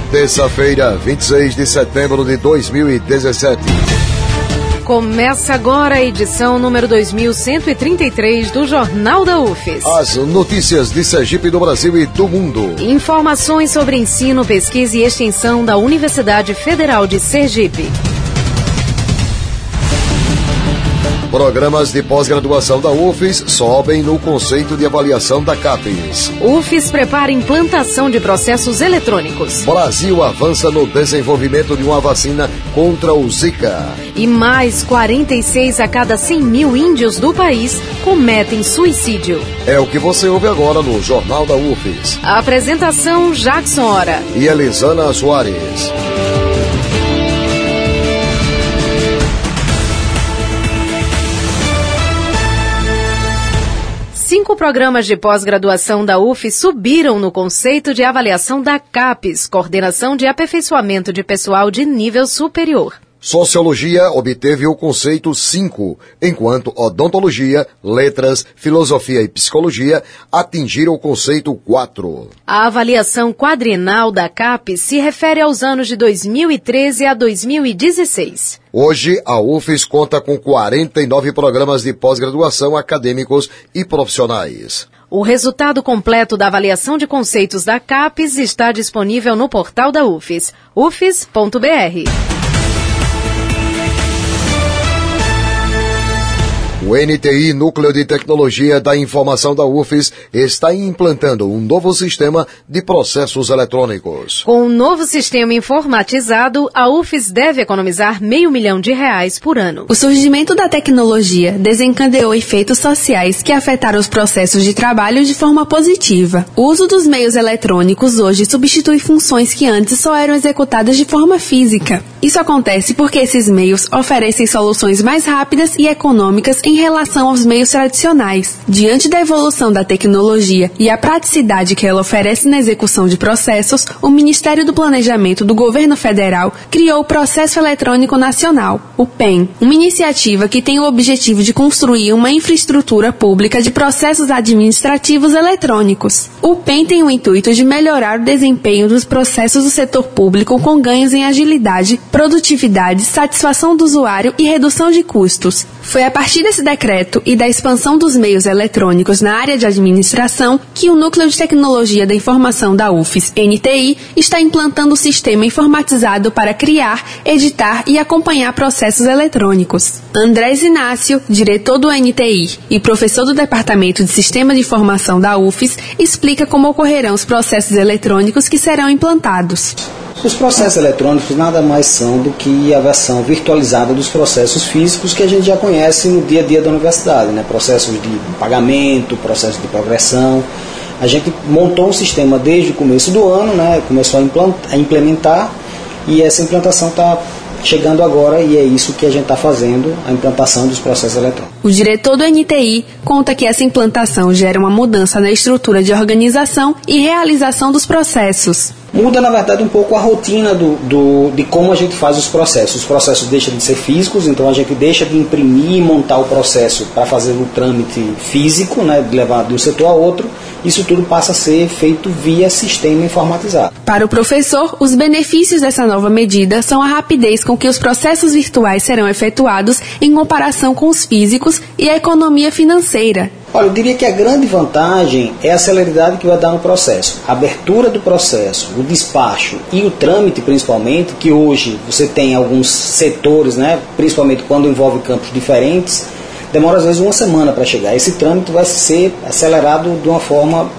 Terça-feira, 26 de setembro de 2017. Começa agora a edição número 2133 do Jornal da UFES. As notícias de Sergipe, do Brasil e do mundo. Informações sobre ensino, pesquisa e extensão da Universidade Federal de Sergipe. Programas de pós-graduação da UFES sobem no conceito de avaliação da CAPES. UFES prepara implantação de processos eletrônicos. Brasil avança no desenvolvimento de uma vacina contra o Zika. E mais 46 a cada 100 mil índios do país cometem suicídio. É o que você ouve agora no Jornal da UFES. A apresentação, Jackson Hora e Elisana Soares. Cinco programas de pós-graduação da UFES subiram no conceito de avaliação da CAPES, Coordenação de Aperfeiçoamento de Pessoal de Nível Superior. Sociologia obteve o conceito 5, enquanto odontologia, letras, filosofia e psicologia atingiram o conceito 4. A avaliação quadrienal da CAPES se refere aos anos de 2013 a 2016. Hoje, a UFES conta com 49 programas de pós-graduação acadêmicos e profissionais. O resultado completo da avaliação de conceitos da CAPES está disponível no portal da UFES, ufes.br. O NTI, Núcleo de Tecnologia da Informação da UFES, está implantando um novo sistema de processos eletrônicos. Com um novo sistema informatizado, a UFES deve economizar R$500 mil por ano. O surgimento da tecnologia desencadeou efeitos sociais que afetaram os processos de trabalho de forma positiva. O uso dos meios eletrônicos hoje substitui funções que antes só eram executadas de forma física. Isso acontece porque esses meios oferecem soluções mais rápidas e econômicas em relação aos meios tradicionais. Diante da evolução da tecnologia e a praticidade que ela oferece na execução de processos, o Ministério do Planejamento do Governo Federal criou o Processo Eletrônico Nacional, o PEN, uma iniciativa que tem o objetivo de construir uma infraestrutura pública de processos administrativos eletrônicos. O PEN tem o intuito de melhorar o desempenho dos processos do setor público com ganhos em agilidade, produtividade, satisfação do usuário e redução de custos. Foi a partir desse decreto e da expansão dos meios eletrônicos na área de administração que o Núcleo de Tecnologia da Informação da UFES, NTI, está implantando o sistema informatizado para criar, editar e acompanhar processos eletrônicos. Andrés Inácio, diretor do NTI e professor do Departamento de Sistema de Informação da UFES, explica como ocorrerão os processos eletrônicos que serão implantados. Os processos eletrônicos nada mais são do que a versão virtualizada dos processos físicos que a gente já conhece no dia a dia da universidade, né? Processos de pagamento, processos de progressão. A gente montou um sistema desde o começo do ano, né? Começou a implementar e essa implantação está chegando agora e é isso que a gente está fazendo, a implantação dos processos eletrônicos. O diretor do NTI conta que essa implantação gera uma mudança na estrutura de organização e realização dos processos. Muda, na verdade, um pouco a rotina de como a gente faz os processos. Os processos deixam de ser físicos, então a gente deixa de imprimir e montar o processo para fazer o trâmite físico, né, de levar de um setor a outro. Isso tudo passa a ser feito via sistema informatizado. Para o professor, os benefícios dessa nova medida são a rapidez com que os processos virtuais serão efetuados em comparação com os físicos e a economia financeira. Olha, eu diria que a grande vantagem é a celeridade que vai dar no processo. A abertura do processo, o despacho e o trâmite, principalmente, que hoje você tem alguns setores, né, principalmente quando envolve campos diferentes, demora às vezes uma semana para chegar. Esse trâmite vai ser acelerado de uma forma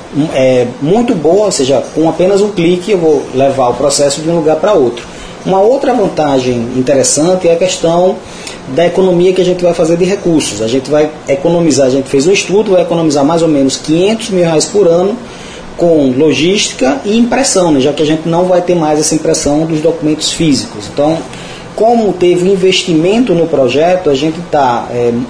muito boa, ou seja, com apenas um clique eu vou levar o processo de um lugar para outro. Uma outra vantagem interessante é a questão da economia que a gente vai fazer de recursos. A gente vai economizar, a gente fez um estudo, vai economizar mais ou menos R$500 mil por ano com logística e impressão, né, já que a gente não vai ter mais essa impressão dos documentos físicos. Então, como teve investimento no projeto, a gente está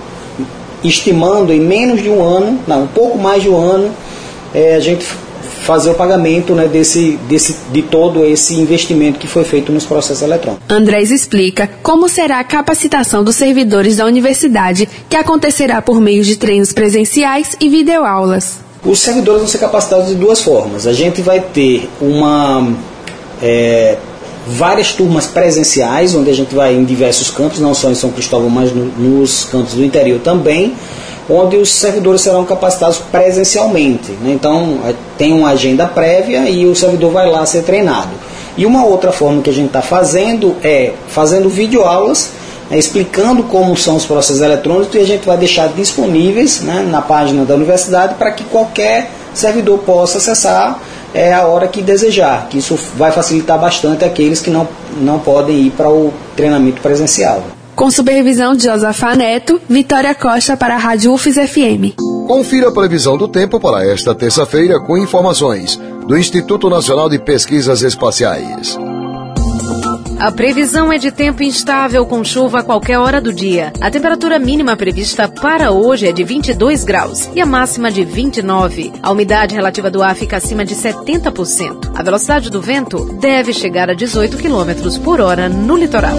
estimando em menos de um ano, um pouco mais de um ano, a gente fazer o pagamento, né, de todo esse investimento que foi feito nos processos eletrônicos. Andrés explica como será a capacitação dos servidores da universidade, que acontecerá por meio de treinos presenciais e videoaulas. Os servidores vão ser capacitados de duas formas. A gente vai ter várias turmas presenciais, onde a gente vai em diversos campos, não só em São Cristóvão, mas nos campos do interior também, onde os servidores serão capacitados presencialmente, né? Então, tem uma agenda prévia e o servidor vai lá ser treinado. E uma outra forma que a gente está fazendo é fazendo videoaulas, explicando como são os processos eletrônicos, e a gente vai deixar disponíveis, né, na página da universidade para que qualquer servidor possa acessar a hora que desejar, que isso vai facilitar bastante aqueles que não podem ir para o treinamento presencial. Com supervisão de Josafa Neto, Vitória Costa para a Rádio UFES FM. Confira a previsão do tempo para esta terça-feira com informações do Instituto Nacional de Pesquisas Espaciais. A previsão é de tempo instável com chuva a qualquer hora do dia. A temperatura mínima prevista para hoje é de 22 graus e a máxima de 29. A umidade relativa do ar fica acima de 70%. A velocidade do vento deve chegar a 18 km por hora no litoral.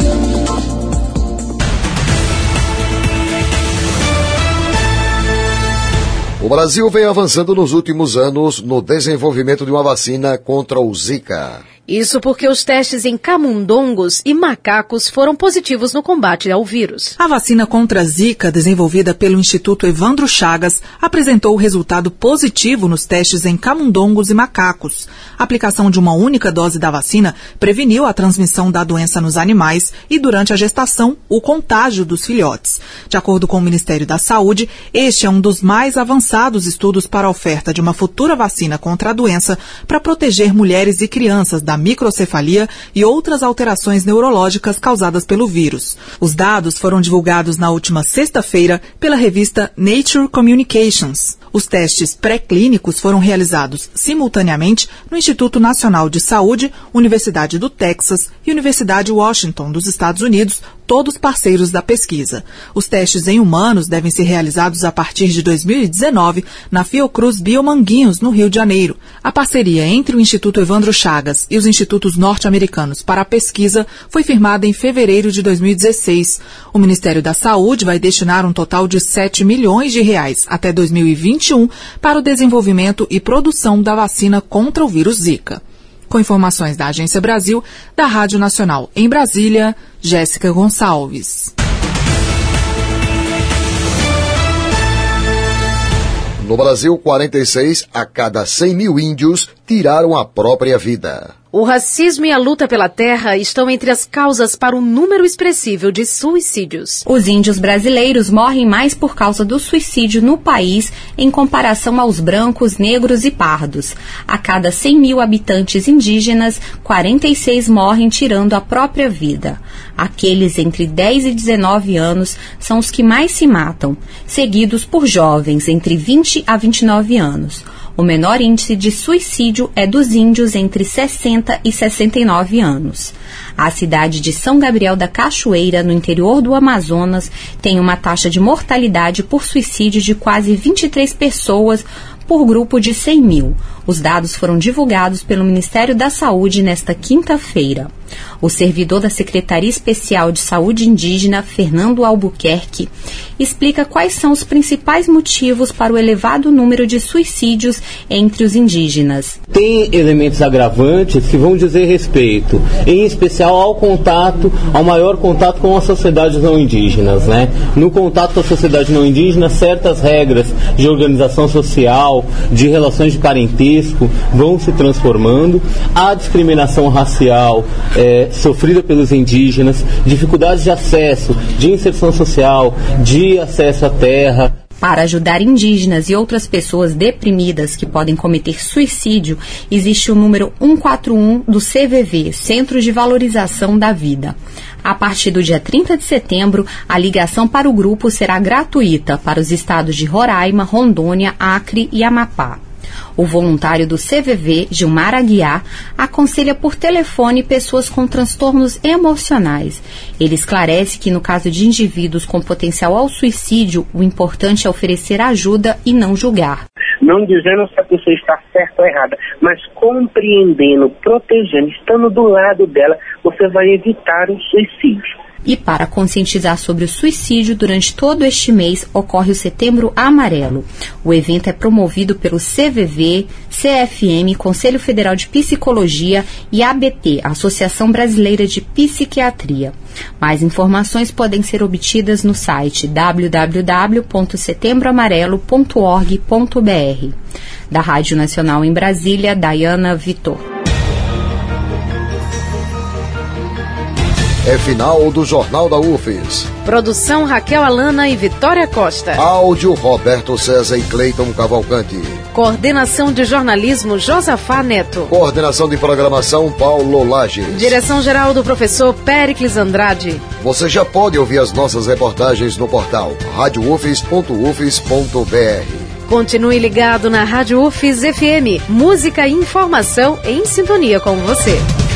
O Brasil vem avançando nos últimos anos no desenvolvimento de uma vacina contra o Zika. Isso porque os testes em camundongos e macacos foram positivos no combate ao vírus. A vacina contra a Zika, desenvolvida pelo Instituto Evandro Chagas, apresentou resultado positivo nos testes em camundongos e macacos. A aplicação de uma única dose da vacina preveniu a transmissão da doença nos animais e, durante a gestação, o contágio dos filhotes. De acordo com o Ministério da Saúde, este é um dos mais avançados estudos para a oferta de uma futura vacina contra a doença para proteger mulheres e crianças da microcefalia e outras alterações neurológicas causadas pelo vírus. Os dados foram divulgados na última sexta-feira pela revista Nature Communications. Os testes pré-clínicos foram realizados simultaneamente no Instituto Nacional de Saúde, Universidade do Texas e Universidade Washington, dos Estados Unidos, todos parceiros da pesquisa. Os testes em humanos devem ser realizados a partir de 2019 na Fiocruz Biomanguinhos, no Rio de Janeiro. A parceria entre o Instituto Evandro Chagas e os institutos norte-americanos para a pesquisa foi firmada em fevereiro de 2016. O Ministério da Saúde vai destinar um total de R$7 milhões até 2021 para o desenvolvimento e produção da vacina contra o vírus Zika. Com informações da Agência Brasil, da Rádio Nacional em Brasília, Jéssica Gonçalves. No Brasil, 46 a cada 100 mil índios tiraram a própria vida. O racismo e a luta pela terra estão entre as causas para um número expressivo de suicídios. Os índios brasileiros morrem mais por causa do suicídio no país em comparação aos brancos, negros e pardos. A cada 100 mil habitantes indígenas, 46 morrem tirando a própria vida. Aqueles entre 10 e 19 anos são os que mais se matam, seguidos por jovens entre 20 a 29 anos. O menor índice de suicídio é dos índios entre 60 e 69 anos. A cidade de São Gabriel da Cachoeira, no interior do Amazonas, tem uma taxa de mortalidade por suicídio de quase 23 pessoas por grupo de 100 mil. Os dados foram divulgados pelo Ministério da Saúde nesta quinta-feira. O servidor da Secretaria Especial de Saúde Indígena, Fernando Albuquerque, explica quais são os principais motivos para o elevado número de suicídios entre os indígenas. Tem elementos agravantes que vão dizer respeito, em especial ao maior contato com as sociedades não indígenas, né? No contato com a sociedade não indígena, certas regras de organização social, de relações de parentesco vão se transformando. A discriminação racial sofrida pelos indígenas, dificuldades de acesso, de inserção social, de acesso à terra. Para ajudar indígenas e outras pessoas deprimidas que podem cometer suicídio, existe o número 141 do CVV, Centro de Valorização da Vida. A partir do dia 30 de setembro, a ligação para o grupo será gratuita para os estados de Roraima, Rondônia, Acre e Amapá. O voluntário do CVV, Gilmar Aguiar, aconselha por telefone pessoas com transtornos emocionais. Ele esclarece que, no caso de indivíduos com potencial ao suicídio, o importante é oferecer ajuda e não julgar. Não dizendo se a pessoa está certa ou errada, mas compreendendo, protegendo, estando do lado dela, você vai evitar o suicídio. E para conscientizar sobre o suicídio, durante todo este mês ocorre o Setembro Amarelo. O evento é promovido pelo CVV, CFM, Conselho Federal de Psicologia e ABP, Associação Brasileira de Psiquiatria. Mais informações podem ser obtidas no site www.setembroamarelo.org.br. Da Rádio Nacional em Brasília, Dayana Vitor. É final do Jornal da UFES. Produção Raquel Alana e Vitória Costa. Áudio Roberto César e Cleiton Cavalcante. Coordenação de jornalismo Josafá Neto. Coordenação de programação Paulo Lages. Direção-geral do professor Péricles Andrade. Você já pode ouvir as nossas reportagens no portal radioufes.ufes.br. Continue ligado na Rádio UFES FM. Música e informação em sintonia com você.